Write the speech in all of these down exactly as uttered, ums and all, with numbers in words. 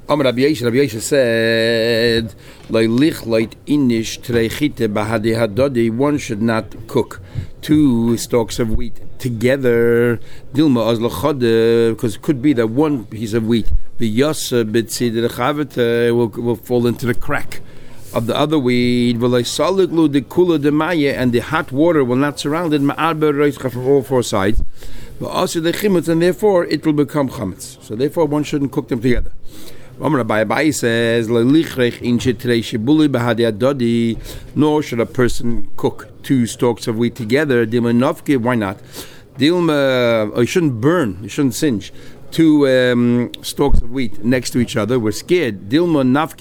Amar Rabbi Yosha, Rabbi Yosha said, one should not cook two stalks of wheat together, because it could be that one piece of wheat will, will fall into the crack of the other wheat, and the hot water will not surround it from all four sides, and therefore it will become chametz. So therefore one shouldn't cook them together. Amar Abaye says, nor should a person cook two stalks of wheat together. Why not? You shouldn't burn, you shouldn't singe two um, stalks of wheat next to each other. We're scared. We're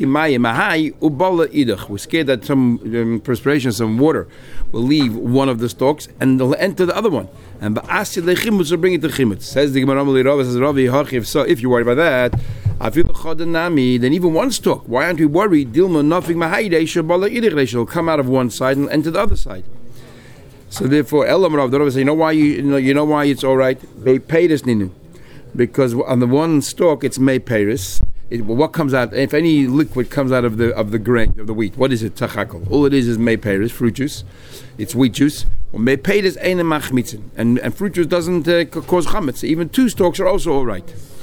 scared that some um, perspiration, some water will leave one of the stalks and they'll enter the other one. And will bring it to chimetz. Says the Gemara, so if you're worried about that, then even one stalk, why aren't we worried? It'll come out of one side and enter the other side. So therefore, Elam Rav, the Rav says, you know why you, you know you know why it's all right? They paid us ninu. Because on the one stalk it's may paris. It, well, what comes out? If any liquid comes out of the of the grain of the wheat, what is it? Tachakol. All it is is may paris, fruit juice. It's wheat juice. Well, may paris ain't machmitzin, and and fruit juice doesn't uh, cause chametz. Even two stalks are also all right.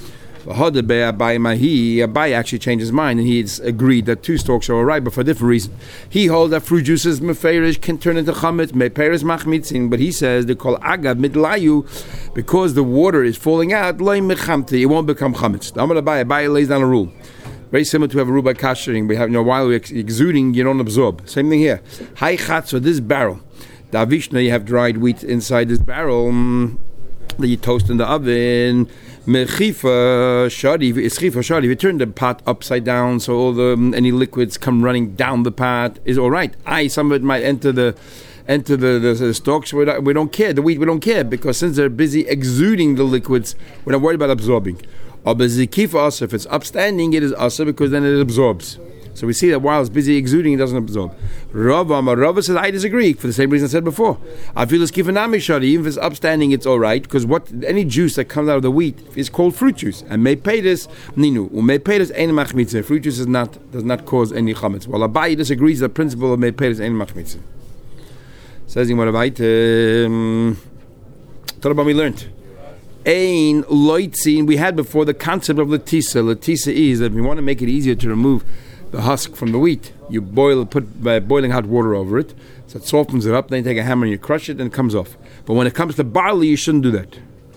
Abai actually changed his mind and he's agreed that two stalks are all right, but for a different reason. He holds that fruit juices meferish can turn into chametz, meperes machmitzin, but he says they call agav midlayu because the water is falling out. Lo mechamti, it won't become chametz. Abai Abai lays down a rule, very similar to have a rule by kashering. We have, you know, while we're exuding, you don't absorb. Same thing here. Hai chatzo, this barrel, davishna, you have dried wheat inside this barrel mm, that you toast in the oven. Mechifa shadi, it's chifa shadi. If you turn the pot upside down, so all the um, any liquids come running down the pot, is all right. I some of it might enter the enter the, the, the stalks. We don't, we don't care. The wheat we don't care because since they're busy exuding the liquids, we're not worried about absorbing. Or zikifa also, if it's upstanding, it is also because then it absorbs. So we see that while it's busy exuding, it doesn't absorb. Rava, Rava says, I disagree, for the same reason I said before. I feel it's kifanami shadi, even if it's upstanding, it's all right, because what any juice that comes out of the wheat is called fruit juice. And meipedes, ninu, umeipedes ein machmitzah. Fruit juice is not, does not cause any chametz. While Abai disagrees with the principle of meipedes ein machmitzah. Says in what Abai, um, Torah we learned. Ein loitzin, we had before the concept of latisa. Latisa is that if you want to make it easier to remove the husk from the wheat, you boil, put uh, boiling hot water over it, so it softens it up. Then you take a hammer and you crush it, and it comes off. But when it comes to barley, you shouldn't do that.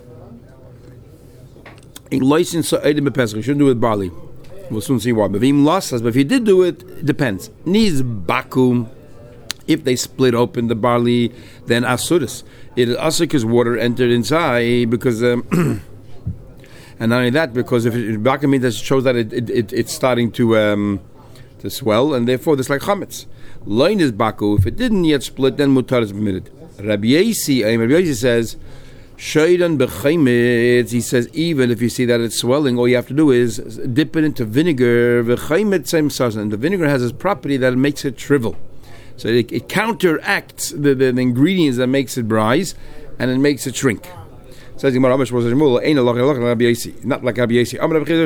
In loisin sa'edim bepesach, you shouldn't do it with barley. We'll soon see why. But if you did do it, it depends. Niz bakum, if they split open the barley, then asuris. It is asur because water entered inside, because. Um, and not only that, because if it bakum means that it shows that it, it, it it's starting to. Um, to swell, and therefore there's like chametz. Loin is baku. If it didn't yet split, then mutar is permitted. Rabbi Yosi, Rabbi Yosi says, shaydan b'chaimetz. He says even if you see that it's swelling, all you have to do is dip it into vinegar. V'chaimetz same sauce, and the vinegar has this property that it makes it shrivel. So it, it counteracts the, the, the ingredients that makes it rise, and it makes it shrink. Says the Gemara, not like Rabbi Yosi.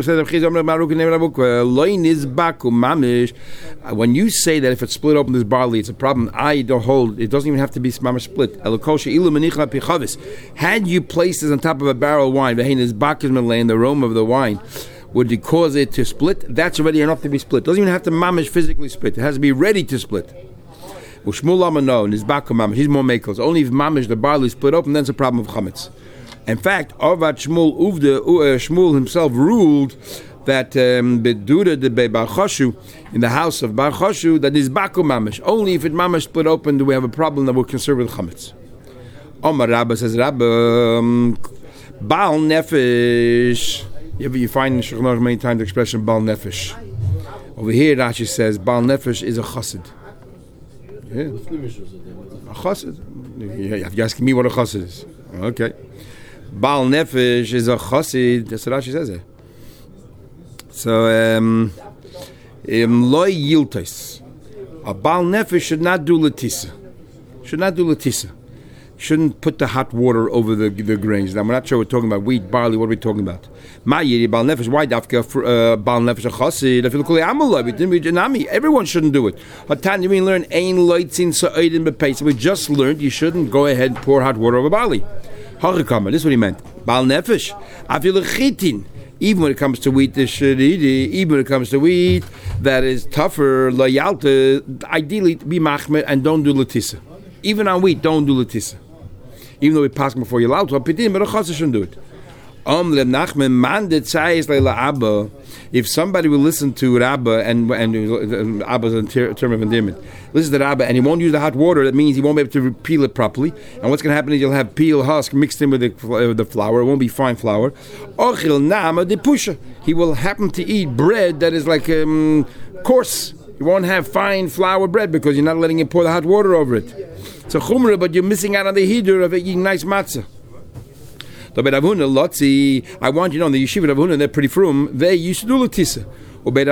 When you say that if it's split open this barley, it's a problem. I don't hold. It doesn't even have to be mamash split. Had you placed this on top of a barrel of wine, the aroma of the wine would it cause it to split? That's already enough to be split. It doesn't even have to mamash physically split. It has to be ready to split. He's more makos. Only if mamash the barley is split open, then it's a problem of chametz. In fact, Avad Shmuel Uvda uh, Shmuel himself ruled that Bedura de Be Bar Choshu in the house of Bar Choshu that is Baku Mamish. Only if it Mamish split open do we have a problem that we're concerned with chametz. Omar Rabba says Rabba um, Baal Nefesh. You, you find in Shulchan many times the expression Baal Nefesh. Over here Rashi says Baal Nefesh is a chassid. Yeah. A chassid. You have to ask me what a chassid is. Okay. Baal Nefesh is a chassid. That's what Rashi says there. So, um, loy yiltais. A Baal Nefesh should not do latisa. Should not do latisa. shouldn't put the hot water over the the grains. Now we're not sure we're talking about wheat, barley. What are we talking about? Why dafka bal nefesh chasid? Everyone shouldn't do it. Hatan, we learn ein loitzin sa'idin bepeis. We just learned you shouldn't go ahead and pour hot water over barley. Hachikama. This is what he meant. Bal nefesh afilu chitin. Even when it comes to wheat, even when it comes to wheat that is tougher, layalta, ideally be machmer and don't do latissa. Even on wheat, don't do latissa. Even though we pass before you're allowed to, but a chassid shouldn't do it. If somebody will listen to Rabba, and and Abba's a term of endearment, listen to Rabba, and he won't use the hot water, that means he won't be able to peel it properly. And what's going to happen is you'll have peel husk mixed in with the, uh, the flour. It won't be fine flour. He will happen to eat bread that is like um, coarse. You won't have fine flour bread because you're not letting him pour the hot water over it. It's a chumrah, but you're missing out on the hidur of eating nice matzah. I want you to know, the yeshiva Rav Huna, they're pretty frum. They used to do latissa. Okay,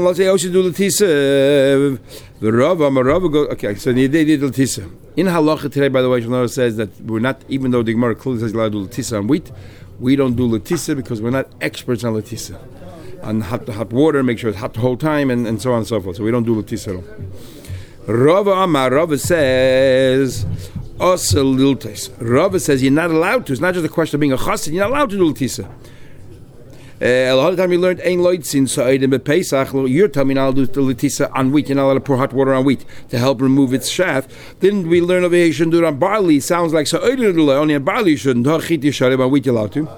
so they did latissa. In halacha today, by the way, Shulchan Aruch says that we're not, even though the Gemara clearly says you're allowed to do latissa on wheat, we don't do latissa because we're not experts on latissa. On hot, hot water, make sure it's hot the whole time, and, and so on and so forth. So we don't do latissa at all. Rava Amar, Rava says, Osa liltes. Rava says you're not allowed to. It's not just a question of being a chassid. You're not allowed to do latissa. Uh, a lot of the time you learned ein loitzin sa'id and bepesach. You're telling me now I'll do the latissa on wheat. You're not allowed to pour hot water on wheat to help remove its shaft. Didn't we learn over here you shouldn't do it on barley? Sounds like sa'id only on barley you shouldn't. On wheat you're allowed to.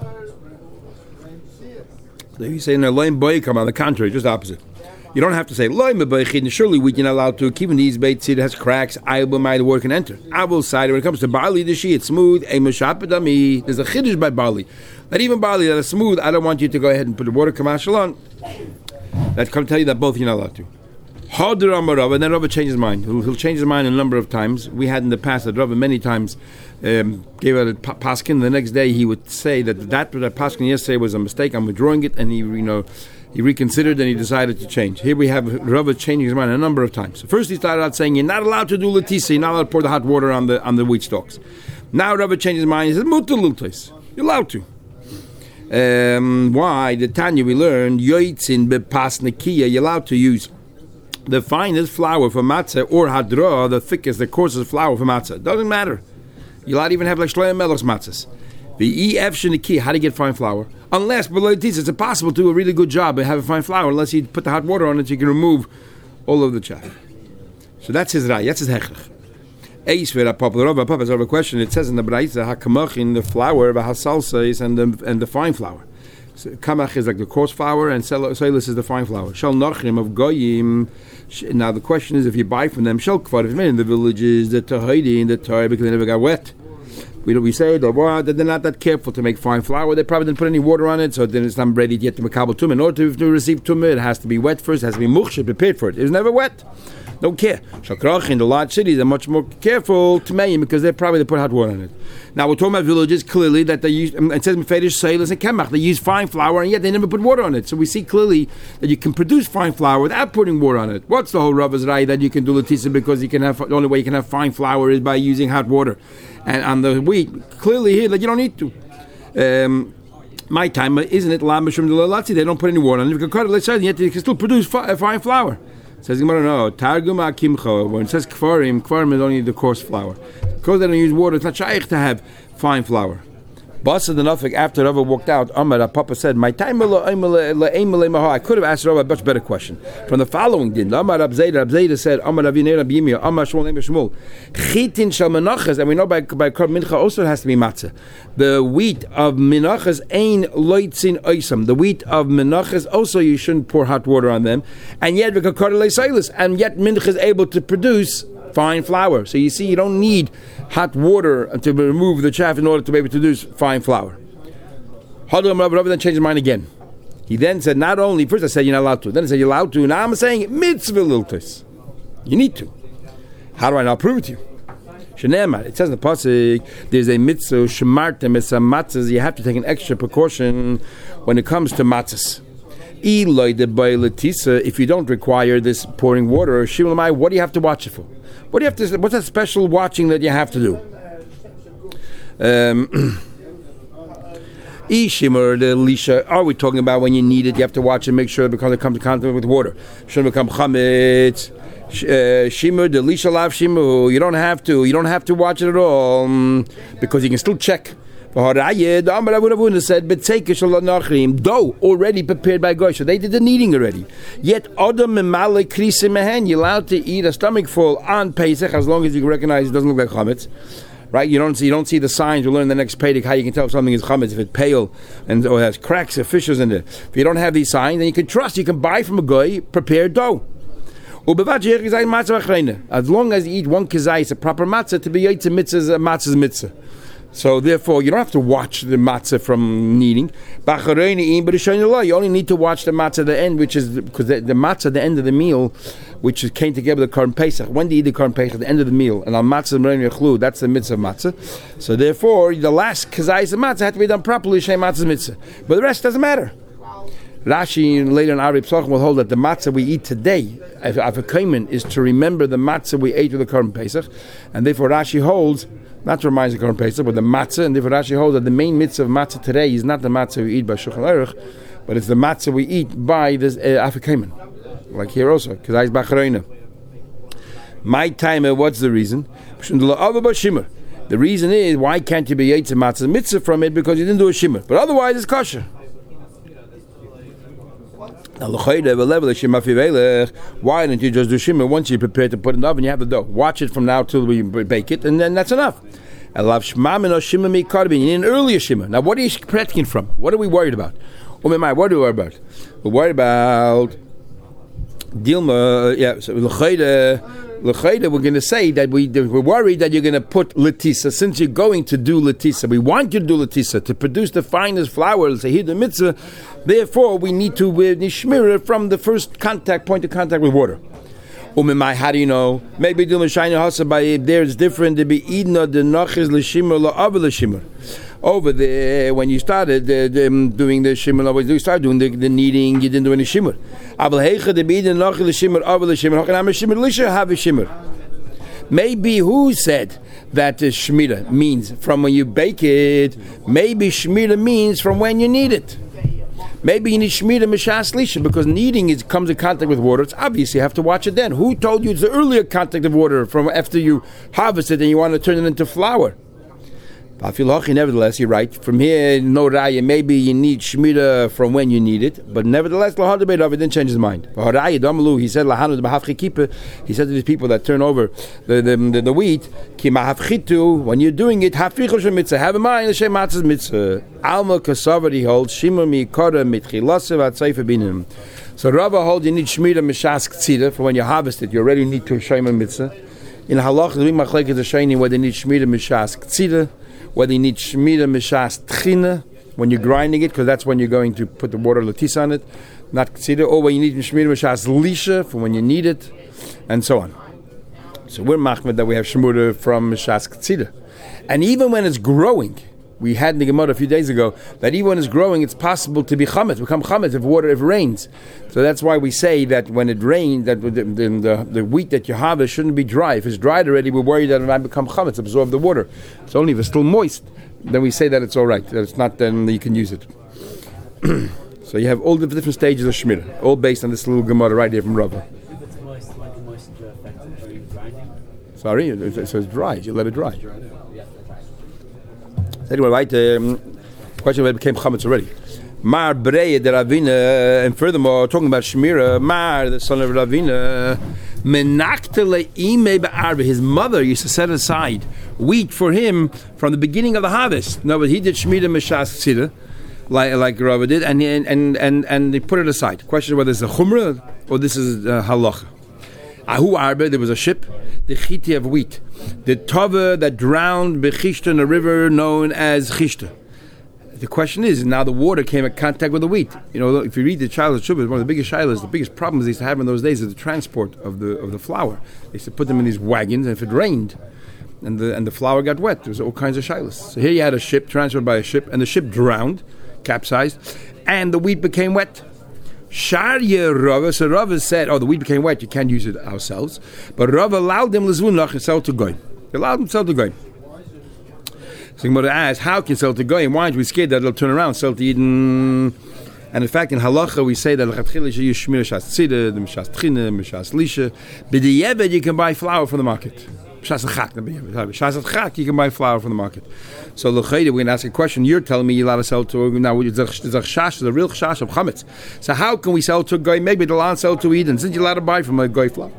You say in a loim boy come on the contrary, just opposite. You don't have to say loim boychid. Surely wheat you're not allowed to. Keeping these bait seed has cracks. I will my the word can enter. I will side when it comes to barley the she it's smooth. A mashapedami. There's a chiddush by barley. Not even barley that is smooth. I don't want you to go ahead and put the water kamashal on. That can tell you that both you're not allowed to. Harder on Rav, and then Rav changes his mind. He'll, he'll change his mind a number of times. We had in the past that Rav many times um, gave out a paskin. The next day he would say that that that paskin yesterday was a mistake. I'm withdrawing it, and he you know. He reconsidered and he decided to change. Here we have Rava changing his mind a number of times. First he started out saying you're not allowed to do latissa, you're not allowed to pour the hot water on the on the wheat stalks. Now Rava changed his mind. He says mutar liltes. You're allowed to. Um, why? The Tanya we learned yoitzin bepas nekiya. You're allowed to use the finest flour for matzah or hadra, the thickest, the coarsest flour for matzah. Doesn't matter. You're allowed to even have like Shlomo Melech's matzahs. The ef sheniki. How to get fine flour? Unless, but it's impossible to do a really good job and have a fine flour unless you put the hot water on it, you can remove all of the chaff. So that's his rai, that's his hechrich. Eis vera papa Rava papa a question. It says in the Braisa hakamach in the flour, the hasalsa is and the and the fine flour. So, kamach is like the coarse flour, and soilus is the fine flour. Shal nachrim of goyim. Now the question is, if you buy from them, shal kvar if it's made in the villages, the tahidi in the Torah because they never got wet. We we say that well, they're not that careful to make fine flour. They probably didn't put any water on it, so then it's not ready to get the makabel tumah. In order to, to receive tumah, it has to be wet first. It has to be mukhshir, prepared for it. It was never wet. Don't care. Shakrach in the large cities are much more careful to make because they probably they put hot water on it. Now we're talking about villages clearly that they use. It says mefedish soilus and kemach. They use fine flour and yet they never put water on it. So we see clearly that you can produce fine flour without putting water on it. What's the whole Rava's right that you can do latissa because you can have the only way you can have fine flour is by using hot water, and on the wheat clearly here that you don't need to. Um, my time isn't it lam b'shum delatzi? They don't put any water on it. You can cut it, let's say, yet you can still produce fi- fine flour. Says Gemara, no, Targum Akimcha. When it says Kfarim, Kfarim is only the coarse flour. Because they don't use water, it's not shaykh to have fine flour. Basa the Nafik, after Rava walked out, Amar, Papa said, my time I could have asked Rava a much better question. From the following din, Amar Abzeda, Abzeda said, Amar Avinei Rabbi Yirmiyah, Amar Shmuel Neimer Shmuel, Chitin shel menachas, and we know by by Kar Mincha also it has to be matzah. The wheat of menachas ain loitzin oisam. The wheat of menachas also you shouldn't pour hot water on them, and yet and yet Mincha is able to produce fine flour. So you see, you don't need hot water to remove the chaff in order to be able to produce fine flour. Hadam Rabbi then changed his mind again. He then said, not only, first I said you're not allowed to, then I said you're allowed to, now I'm saying mitzvah liltis. You need to. How do I now prove it to you? Shenemar, it says in the pasuk, there's a mitzvah, shemartem es matzahs, you have to take an extra precaution when it comes to matzahs. If you don't require this pouring water, what do you have to watch it for? What do you have to? What's that special watching that you have to do? Um, Ishimur, the lisha, are we talking about when you need it? You have to watch it, make sure it becomes it comes in contact with water. Shouldn't become chametz. Shimur, the lisha lav shimur. You don't have to. You don't have to watch it at all um, because you can still check. The said, dough already prepared by Goy. So they did the kneading already. Yet Adam and Malik Krisi Mehen, you're allowed to eat a stomach full on Pesach as long as you recognize it doesn't look like chametz. Right? You don't see you don't see the signs. We'll learn in the next Pesach how you can tell if something is chametz, if it's pale and or has cracks or fissures in it. If you don't have these signs, then you can trust. You can buy from a Goy prepared dough. As long as you eat one kazai, it's a proper matzah to be yaitz mitzvah, matzah's mitzvah. So therefore, you don't have to watch the matzah from kneading. You only need to watch the matzah at the end, which is because the, the matzah at the end of the meal, which is, came together with the Korban Pesach. When do you eat the Korban Pesach? At the end of the meal. And on matzah, that's the mitzvah of matzah. So therefore, the last kazayis of matzah had to be done properly, shem matzah's mitzvah. But the rest doesn't matter. Rashi later in Ari Psachim will hold that the matzah we eat today, Avakaimen, is to remember the matzah we ate with the Korban Pesach. And therefore Rashi holds, not to remind the Korban Pesach, but the matzah, and therefore Rashi holds that the main mitzvah of matzah today is not the matzah we eat by Shulchan Aruch, but it's the matzah we eat by this uh, Afikamen. Like here also, because I Bachreina. My timer, what's the reason? The reason is, why can't you be yaitz matzah mitzvah from it? Because you didn't do a shimmer. But otherwise it's kosher. Now, why don't you just do shimmer once you prepare to put it in the oven? You have the dough. Watch it from now till we bake it, and then that's enough. I love shmamin or shimmer mi karbin. You need an earlier shimmer. Now, what are you protecting from? What are we worried about? Oh my, what are we worried about? We're worried about Dilma. Yeah, so l'chayda, we're going to say that we, we're worried that you're going to put letisa. Since you're going to do letisa, we want you to do letisa to produce the finest flour, say here the mitzvah. Therefore, we need to uh, nishmir from the first contact point of contact with water. Umimai, how do you know? Maybe do l'shayna hasa by there it's different. To be idna the nachiz l'shimmer la'av l'shimmer. Over there, when you started uh, the, um, doing the shimmer, you started doing the, the kneading, you didn't do any shimmer. Maybe who said that uh, shmira means from when you bake it? Maybe shmira means from when you knead it. Maybe you need shmira mishas lisha because kneading is comes in contact with water. It's obvious you have to watch it then. Who told you it's the earlier contact of water from after you harvest it and you want to turn it into flour? Nevertheless, you're right. From here, no raya. Maybe you need shmira from when you need it, but nevertheless, lahad debate of it didn't change his mind. He said, he said to these people that turn over the the, the, the wheat, when you're doing it, have in mind the matzah's mitzvah. Alma kasavari holds shimur mi kara mitchilasev atzayfa binim. So Rava holds you need shmira mishas ktzira for when you harvest it. You already need to shayma mitzvah. In halach, the machlek is a shayni where they need shmira mishas ktzira. Whether you need shmira mishas tchina when you're grinding it, because that's when you're going to put the water latisa on it, not ktsida, or when you need shmira mishas lisha for when you need it, and so on. So we're machmed that we have shmura from mishas ktsida, and even when it's growing, we had in the Gemara a few days ago that even when it's growing, it's possible to be chametz, become chametz if water if it rains. So that's why we say that when it rains, that the the, the the wheat that you harvest shouldn't be dry. If it's dried already, we're worried that it might become chametz, absorb the water. It's only if it's still moist, then we say that it's all right. That it's not, then you can use it. So you have all the different stages of shmira, all based on this little Gemara right here from Rava. If it's moist, like the moisture affects the grinding. Sorry, so it's dry. You let it dry. Anyway, right, um, question whether it became chametz already. Mar Breya de Ravina, and furthermore, talking about Shmira, Mar, the son of Ravina, Menaktele ime be'arbe, his mother used to set aside wheat for him from the beginning of the harvest. No, but he did Shmira Meshas Tzida, like like Rava did, and and and and they put it aside. Question is whether it's a chumrah or this is a halacha. Ahu arbe, there was a ship, the chiti of wheat, the tova that drowned bechishta in a river known as chishta. The question is, now the water came in contact with the wheat. You know, if you read the Shilas Shuvah, one of the biggest shilas, the biggest problems they used to have in those days is the transport of the of the flour. They used to put them in these wagons, and if it rained, and the and the flour got wet, there was all kinds of shilas. So here you had a ship transported by a ship, and the ship drowned, capsized, and the wheat became wet. Sharya Rava, so Rava said, oh, the wheat became wet, you can't use it ourselves. But Rava allowed them l'zvun lach and sell to goy. They allowed them to sell to goy. So Gemara asks, how can sell to goyim? Why aren't we scared that it'll turn around, sell to Eden? And in fact, in halacha we say that l'chatchila you shmir shas tzida, the mishas tchina, mishas lisha. B'diyeved you can buy flour from the market. Shas achak, shas achak you can buy flour from the market. So l'chayda, we're going to ask a question. You're telling me you're allowed to sell to now. There's a chash, the real chash of chametz. So how can we sell to a goy? Maybe they'll not sell to Eden. Since you're allowed to buy from a goy flour.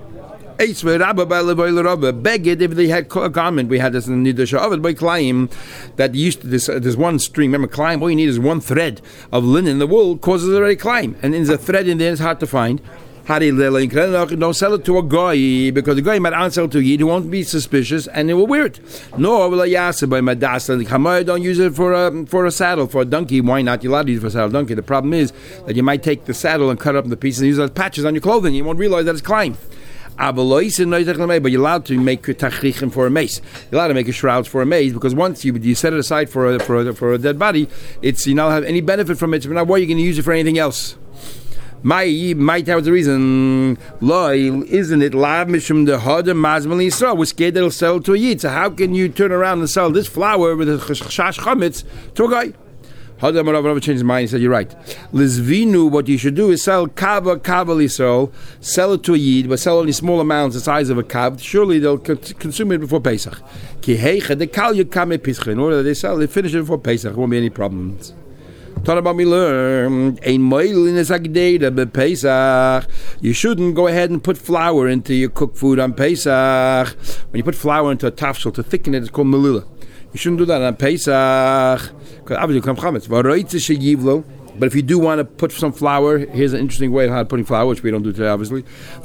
Beged, if they had a garment, we had this in the Nidusha of it by Klaim that used to this. Uh, there's one string. Remember, Klaim. All you need is one thread of linen. The wool causes a very Klaim, and there's a thread in there. It's hard to find. Don't sell it to a guy because the guy might not sell to you. He won't be suspicious and it will wear it. No, don't use it for a for a saddle for a donkey. Why not? You're allowed to use it for a saddle donkey. The problem is that you might take the saddle and cut up the pieces and use it as patches on your clothing. You won't realize that it's Klaim. But you're allowed to make tachrichim for a mace. You're allowed to make a shrouds for a mace because once you you set it aside for a, for a, for a dead body, it's you don't have any benefit from it. So now, why are you going to use it for anything else? My might have the reason. Loy, isn't it? Lav mishum the hoder mazmal yisrael. We're scared that it'll sell to a yid. So how can you turn around and sell this flour with a chash chametz to a guy? Hoder Marav changed his mind. He said, "You're right. Lizvinu, what you should do is sell kava kava yisrael. Sell it to a yid, but sell only small amounts, the size of a kav. Surely they'll consume it before Pesach. Ki heicha the kal yukame pischa. In order that they sell, they finish it before Pesach. Won't be any problems." Talk about me learn a moil in a sagdeda be Pesach. You shouldn't go ahead and put flour into your cooked food on Pesach. When you put flour into a tafshel to thicken it, it's called melila. You shouldn't do that on Pesach because obviously come chametz. But if you do want to put some flour, here's an interesting way of how to putting flour, which we don't do today, obviously.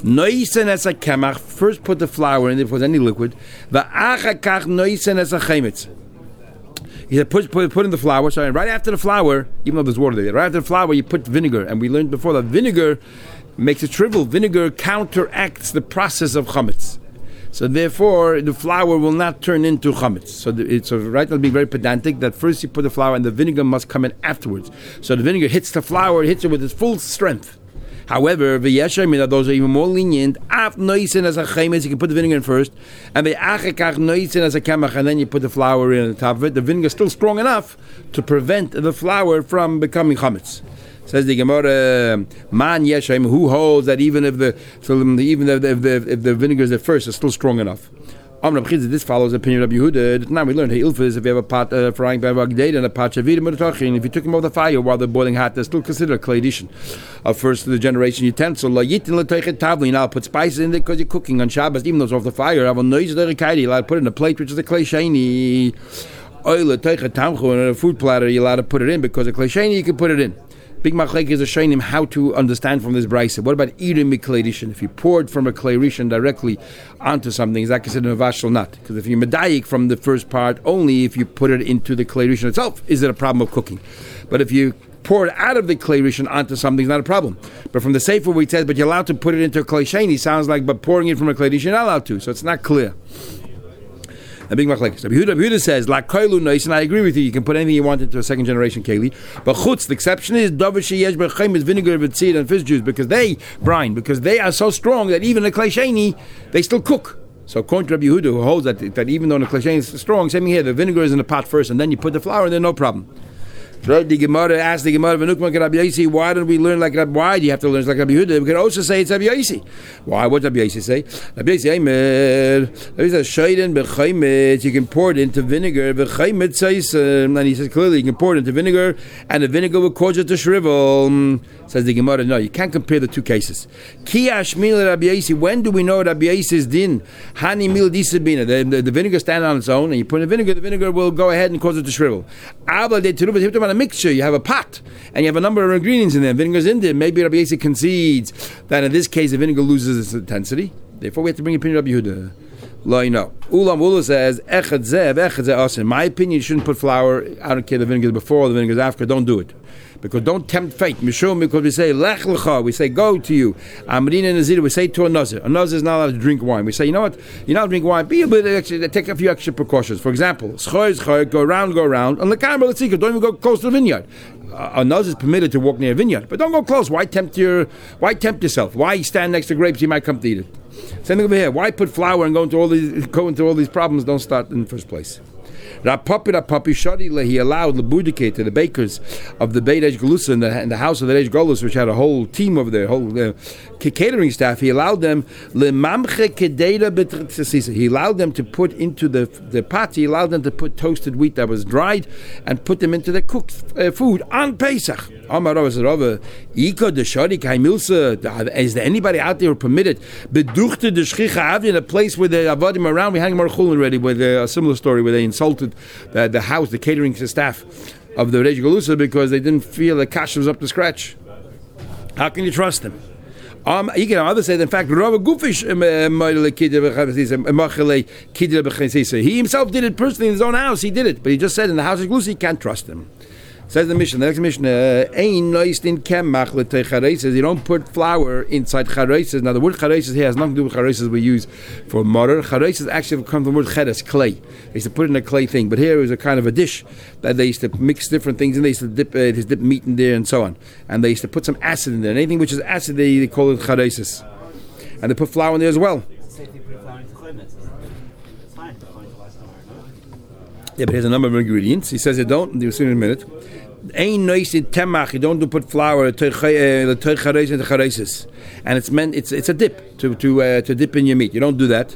First, put the flour in if there's any liquid. He said, put, put, put in the flour. Sorry, right after the flour, even though there's water there, right after the flour, you put vinegar. And we learned before that vinegar makes it shrivel. Vinegar counteracts the process of chametz. So therefore, the flour will not turn into chametz. So the, it's so right now being very pedantic that first you put the flour and the vinegar must come in afterwards. So the vinegar hits the flour, it hits it with its full strength. However, v'yeshamina, those are even more lenient. Af noisin as a chaymes, you can put the vinegar in first, and v'achekach noisin as a kemach, and then you put the flour in on the top of it. The vinegar is still strong enough to prevent the flour from becoming chametz. Says the Gemara, man yeshem, who holds that even if the so even if the, if the, if the vinegar is at first, it's still strong enough. This follows the opinion of Yehuda. Now we learned, hey, ilfis, if you have a pot uh, frying pan and a pot shavidim, if you took them over the fire while they're boiling hot, they're still considered a clay edition of first the generation utensil. You now put spices in there because you're cooking on Shabbos, even though it's off the fire. You're allowed to put it in a plate, which is a clay sheni. Oil, a food platter, you're allowed to put it in because a clay sheni, you can put it in. Big machlek is showing him how to understand from this brayse. What about eating clay rishon? If you poured from a clay rishon directly onto something, is that considered a vash or not? Because if you medayik from the first part, only if you put it into the clay rishon itself, is it a problem of cooking? But if you pour it out of the clay rishon onto something, it's not a problem. But from the sefer where it says, but you're allowed to put it into a clay sheni, sounds like, but pouring it from a clay rishon, you're not allowed to. So it's not clear. A big machlek. So Yehuda, Yehuda says, "La koilu nois," and I agree with you. You can put anything you want into a second generation keli. But chutz, the exception is davar sheyesh b'chaim is vinegar, v'tzir, and fish juice because they brine because they are so strong that even a klei sheni they still cook. So according to Rabbi Yehuda, who holds that that even though the klei sheni is strong, same here, the vinegar is in the pot first, and then you put the flour in there, no problem. The Gemara asked the Gemara, why don't we learn like Rabbi? Why do you have to learn like Rabbi Yehuda? We could also say it's Rabbi Yosi. Why? What does Rabbi Yosi say? Rabbi Yosi, you can pour it into vinegar. And he says clearly you can pour it into vinegar, and the vinegar will cause it to shrivel. Says the Gemara, no, you can't compare the two cases. When do we know Rabbi Yosi's din? Hani mil disabina. The, the, the vinegar stands on its own, and you put in the vinegar, the vinegar will go ahead and cause it to shrivel. A mixture, you have a pot, and you have a number of ingredients in there. Vinegar's in there. Maybe Rabbi Yossi concedes that in this case the vinegar loses its intensity. Therefore, we have to bring opinion of Rabbi Yehuda. Lo, no. Ulam Ula says, Echad zev, echad zev. In my opinion, you shouldn't put flour. I don't care the vinegar before, the vinegar after. Don't do it. Because don't tempt fate. Mishum, because we say, Lech lecha, we say, go to you. Amrin and Nazir, we say to a Nazir. A Nazir is not allowed to drink wine. We say, you know what? You're not allowed to drink wine. Be a bit extra, take a few extra precautions. For example, schor is schor, go around, go around. On the camera, let's see, don't even go close to the vineyard. A Nazir is permitted to walk near a vineyard. But don't go close. Why tempt your, why tempt yourself? Why stand next to grapes? You might come to eat it. Same thing over here. Why put flour and go into all these, go into all these problems? Don't start in the first place. Rapapi Rapapi Shadi, he allowed Lebudike to the bakers of the Beit Eish Galusa in the, in the house of the Eish Galus, which had a whole team over there, whole uh, catering staff. He allowed them Lemamche Kedera B'Tzasisa. He allowed them to put into the the pot. He allowed them to put toasted wheat that was dried and put them into the cooked uh, food on Pesach. Amar Rava Rava Iko de Shadi Kaimilsa. Is there anybody out there who permitted Beduchte de Shchicha Avi in a place where the Avadim around? We had Mar Chulin already with a similar story where they insulted the, the house, the catering staff of the Reish Galusa because they didn't feel the kasha was up to scratch. How can you trust them? Um, you can others say that in fact Rav Gufish he himself did it personally in his own house. He did it, but he just said in the house of Galusa you can't trust them. Says the mission, the next mission, Ein noist in kemach l'tei chareises. You don't put flour inside chareises. Now the word chareises here has nothing to do with chareises we use for mortar. Chareises actually come from the word cheres, clay. They used to put it in a clay thing, but here it was a kind of a dish that they used to mix different things in. They used to dip, uh, they used to dip meat in there and so on. And they used to put some acid in there. And anything which is acid, they, they call it chareises. And they put flour in there as well. Yeah, but here's a number of ingredients. He says you don't. You'll see in a minute. Ein noised temach. You don't do put flour the techareis into chareises, and it's meant it's it's a dip to to uh, to dip in your meat. You don't do that.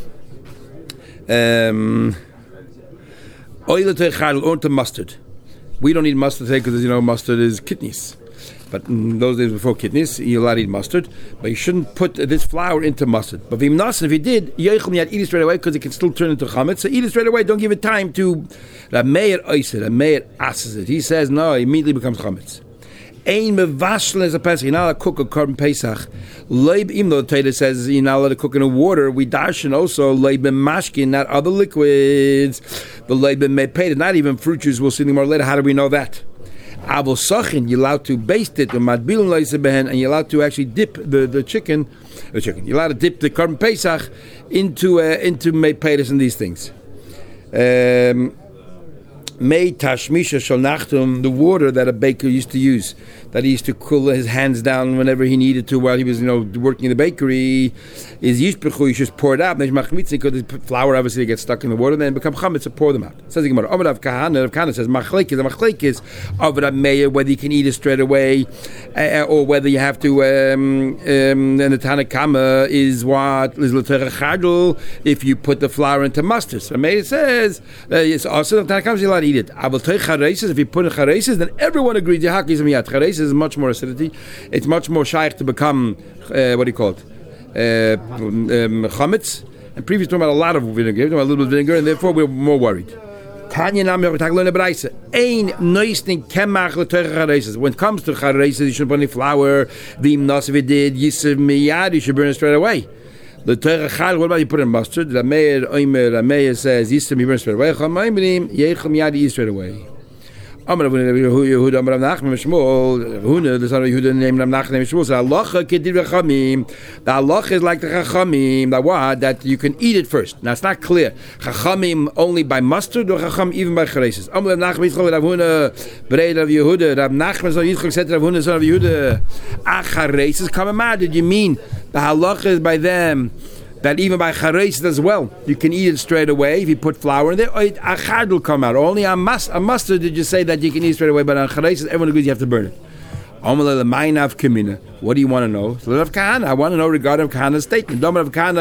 Um, oil techadel or to mustard. We don't eat mustard today because you know mustard is kidneys. But in those days before kidneys, you're allowed to eat mustard, but you shouldn't put this flour into mustard. But if you did, you had to eat it straight away because it can still turn into chametz. So eat it straight away. Don't give it time to. Rameir oiser, Rameir asses it. He says no, it immediately becomes chametz. Ein mevashel is a pesach. You're not allowed to cook a korban pesach. Leib, even though the Torah says you're not allowed to cook in the water, we darshan also leib mashkin, not other liquids. The leib meped, not even fruit juice. We'll see more later. How do we know that? Avo sachin, you're allowed to baste it, and you're allowed to actually dip the, the chicken, the chicken. You're allowed to dip the korban pesach into uh, into meipedes and these things. Um, Mei tashmisha shel nachtum, the water that a baker used to use, that he used to cool his hands down whenever he needed to while he was, you know, working in the bakery, is yishpechu. You just pour it out. Because the flour obviously gets stuck in the water, and then become chametz. So pour them out. Says the Gemara. Amar Rav Kahana. Rav Kahana says machlekes. The machlekes of Rav Meir, whether you can eat it straight away, uh, or whether you have to. Um, um, and the Tanna Kama is what is l'terech chadul if you put the flour into mustard. So Meir says uh, it's also the Tanna Kama is allowed to eat it. If you put in chareises, then everyone agrees. Chareises is much more acidity. It's much more shaykh to become uh, what do you call it? Uh, um, chametz. And previously talking about a lot of vinegar, talking about a little bit of vinegar, and therefore we're more worried. When it comes to chareises, you shouldn't put any flour. V'im nasiv did yisav miyad, you should burn it straight away. The Torah, what about you put in mustard? Rameir Oimer, Rameir says, Yisem, you burn straight away. Chamaimrim, Yechem Yadi, straight away. Amar Rav Yehuda, Amar Rav Nachman, Shmuel, Huna, the son of Yehuda named Rav Nachman, Shmuel, says, Halacha Kedir Chachamim. The halacha is like the Chachamim, that what? That you can eat it first. Now it's not clear. Chachamim only by mustard or Chacham even by chareises? Amar Rav Nachman, Yitzchak, Rav Huna, Brei Rav Yehuda, Rav Nachman, son of Yitzchak, said to Rav Huna, son of Yehuda, Ah, chareises, come mad. Did you mean the halacha is by them that even by chareises as well, you can eat it straight away if you put flour in there, or achad will come out. Only a, mus- a mustard did you say that you can eat straight away, but on chareises, everyone agrees you have to burn it. What do you want to know? I want to know regarding Kahana's statement. But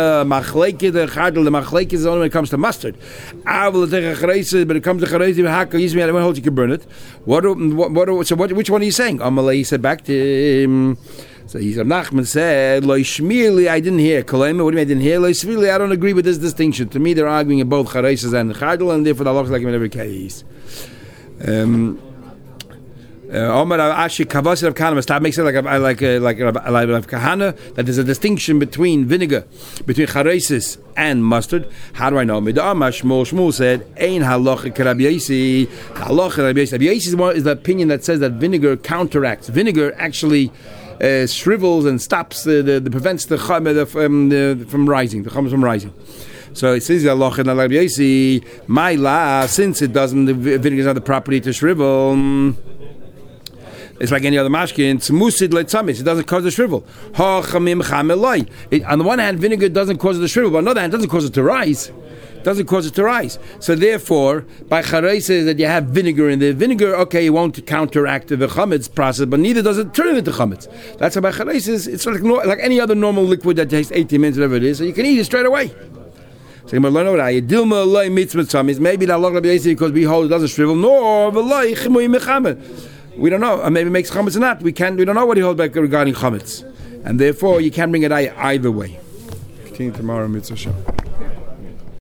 is only when it comes to mustard. But it comes to chareises, I hold you can burn it. What, what, what, so what, which one are you saying? He said back to him. So he said, Nachman said, Lo Shmirli, I didn't hear. Kolema, what do you mean I didn't hear? Lo Shmirli, I don't agree with this distinction. To me, they're arguing in both chareises and chadul, and therefore the law is like in every case. Um, Omar Ashi Kavasi Rav Kahana. That makes it like I like uh, like Rav Kahana that there's a distinction between vinegar, between chareises and mustard. How do I know? Midama Shmuel Shmuel said, "Ein halacha Rabbi Yosi." Halacha Rabbi Yosi. Rabbi Yosi is the opinion that says that vinegar counteracts. Vinegar actually uh, shrivels and stops the, the, the prevents the chum the, um, the, from rising. The chum from rising. So it says Allah and Rabbi Yosi, my la, since it doesn't, the vinegar doesn't have the property to shrivel. It's like any other mashkin. It's musid leitzamis. It doesn't cause a shrivel. Ha chamim chamelai. On the one hand, vinegar doesn't cause it to shrivel, but on the other hand, it doesn't cause it to rise. doesn't cause it to rise. So therefore, by chareisa that you have vinegar in the vinegar, okay, it won't counteract the chametz process, but neither does it turn it into chametz. That's how by chareisa it's like no, like any other normal liquid that takes eighteen minutes, whatever it is, so you can eat it straight away. So you learn what I dilma loy mitzvah tzamiz. Maybe that log because we hold it doesn't shrivel, nor v'loy chimui mechamet. We don't know, or maybe it makes chametz or not. We can't. We don't know what he holds back regarding chametz, and therefore you can't bring it either way. Continue tomorrow, mitzvah.